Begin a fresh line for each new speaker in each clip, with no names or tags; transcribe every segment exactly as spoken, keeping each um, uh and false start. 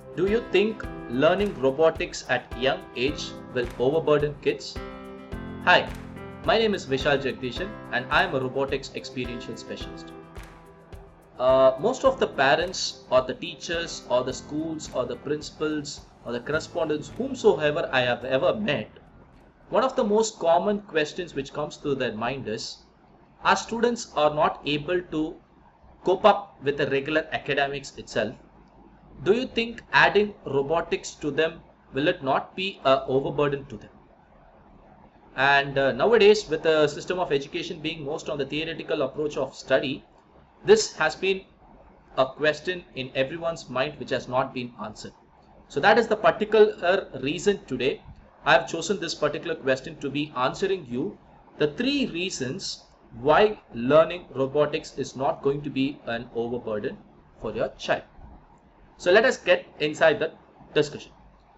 Do you think learning robotics at young age will overburden kids? Hi, my name is Vishal Jagdishan and I am a robotics experiential specialist. Uh, most of the parents or the teachers or the schools or the principals or the correspondents whomsoever I have ever met, one of the most common questions which comes to their mind is, our students are not able to cope up with the regular academics itself. Do you think adding robotics to them, will it not be a overburden to them? And uh, nowadays, with the system of education being most on the theoretical approach of study, this has been a question in everyone's mind which has not been answered. So that is the particular reason today I have chosen this particular question to be answering you the three reasons why learning robotics is not going to be an overburden for your child. So let us get inside the discussion.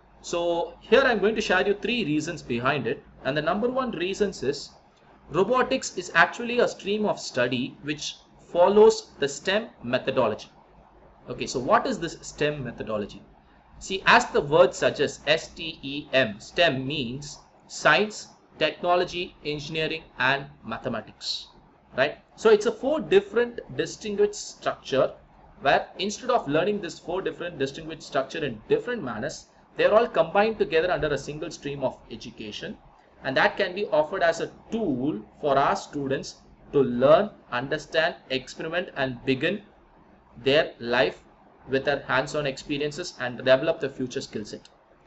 So here I'm going to share you three reasons behind it, and the number one reasons is robotics is actually a stream of study which follows the STEM methodology. Okay, so what is this STEM methodology? See, as the word suggests, S T E M, STEM means science, technology, engineering and mathematics, right? So it's a four different distinguished structure where instead of learning this four different distinguished structure in different manners, they are all combined together under a single stream of education, and that can be offered as a tool for our students to learn, understand, experiment and begin their life with their hands-on experiences and develop the future skill set.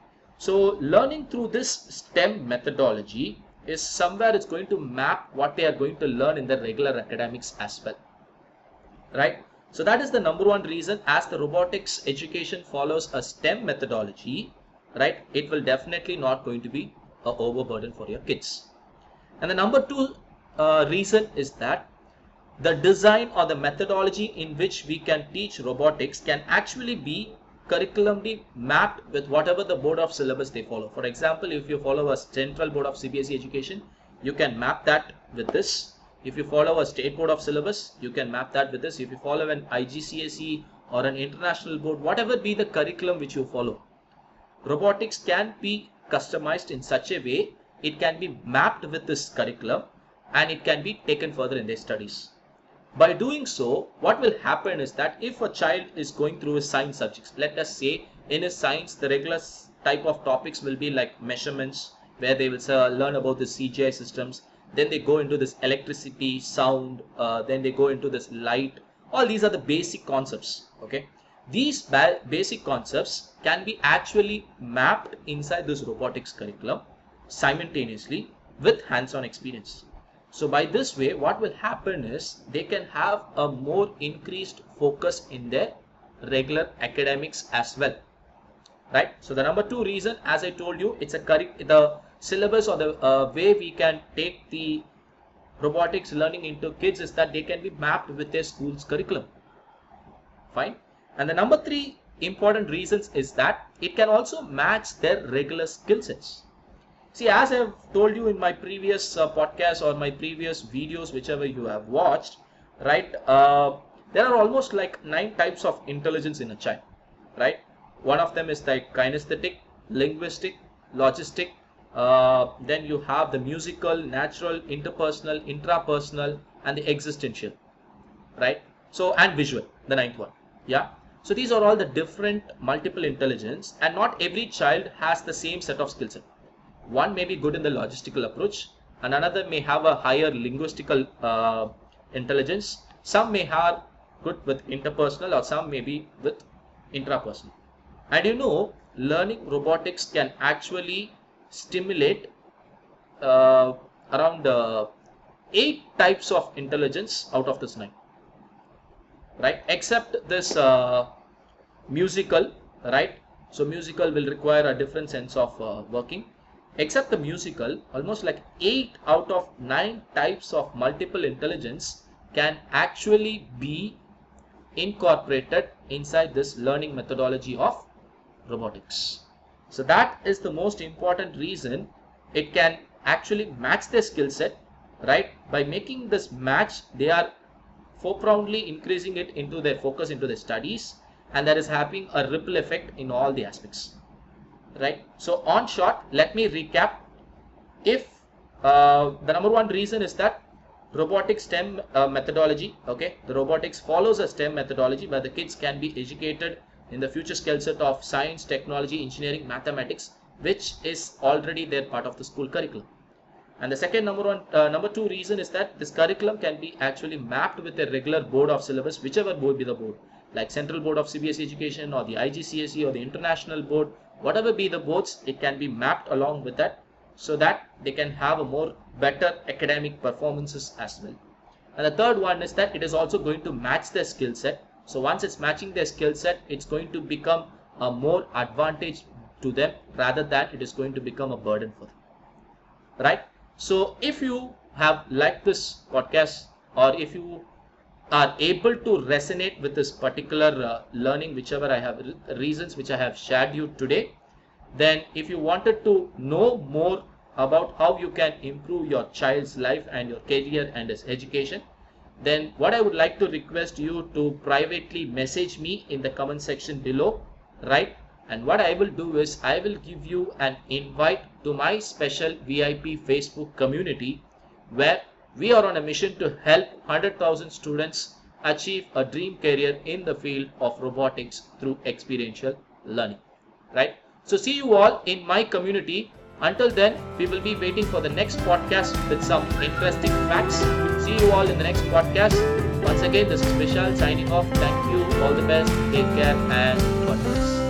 So learning through this STEM methodology is somewhere it's going to map what they are going to learn in the regular academics as well, right? So that is the number one reason. As the robotics education follows a STEM methodology, right, it will definitely not going to be a overburden for your kids. And the number two uh, reason is that the design or the methodology in which we can teach robotics can actually be curriculumly mapped with whatever the board of syllabus they follow. For example, if you follow a central board of C B S E education, you can map that with this. If you follow a state board of syllabus, you can map that with this. If you follow an I G C S E or an international board, whatever be the curriculum which you follow, robotics can be customized in such a way, it can be mapped with this curriculum and it can be taken further in their studies. By doing so, what will happen is that if a child is going through his science subjects, let us say in his science, the regular type of topics will be like measurements, where they will uh, learn about the C G I systems. Then they go into this electricity, sound, uh, then they go into this light. All these are the basic concepts, okay? These ba basic concepts can be actually mapped inside this robotics curriculum simultaneously with hands-on experience. So by this way, what will happen is they can have a more increased focus in their regular academics as well, right? So the number two reason, as I told you, it's a the syllabus or the uh, way we can take the robotics learning into kids is that they can be mapped with their school's curriculum. Fine. And the number three important reasons is that it can also match their regular skill sets. See, as I have told you in my previous uh, podcast or my previous videos, whichever you have watched, right, uh, there are almost like nine types of intelligence in a child, right? One of them is like kinesthetic, linguistic, logistic, uh, then you have the musical, natural, interpersonal, intrapersonal, and the existential, right? So, and visual, the ninth one, yeah? So these are all the different multiple intelligence, and not every child has the same set of skill set. One may be good in the logistical approach, and another may have a higher linguistical uh, intelligence. Some may have good with interpersonal, or some may be with intrapersonal. And you know, learning robotics can actually stimulate uh, around uh, eight types of intelligence out of this nine, right? Except this uh, musical, right? So musical will require a different sense of uh, working. Except the musical, almost like eight out of nine types of multiple intelligence can actually be incorporated inside this learning methodology of robotics. So that is the most important reason it can actually match their skill set, right? By making this match, they are profoundly increasing it into their focus into their studies, and that is having a ripple effect in all the aspects, right? So on short, let me recap. If uh, the number one reason is that robotics STEM uh, methodology, okay, the robotics follows a STEM methodology where the kids can be educated in the future skill set of science, technology, engineering, mathematics, which is already their part of the school curriculum. And the second number one, uh, number two reason is that this curriculum can be actually mapped with a regular board of syllabus, whichever board be the board, like Central Board of C B S E Education or the I G C S E or the International Board, whatever be the boards, it can be mapped along with that, so that they can have a more better academic performances as well. And the third one is that it is also going to match their skill set. So once it's matching their skill set, it's going to become a more advantage to them rather than it is going to become a burden for them, right? So if you have liked this podcast, or if you are able to resonate with this particular uh, learning, whichever I have reasons which I have shared you today, then if you wanted to know more about how you can improve your child's life and your career and his education, then what I would like to request you to privately message me in the comment section below, right? And what I will do is I will give you an invite to my special V I P Facebook community, where we are on a mission to help one hundred thousand students achieve a dream career in the field of robotics through experiential learning, right? So see you all in my community. Until then, we will be waiting for the next podcast with some interesting facts. See you all in the next podcast. Once again, this is Vishal signing off. Thank you. All the best. Take care and God bless.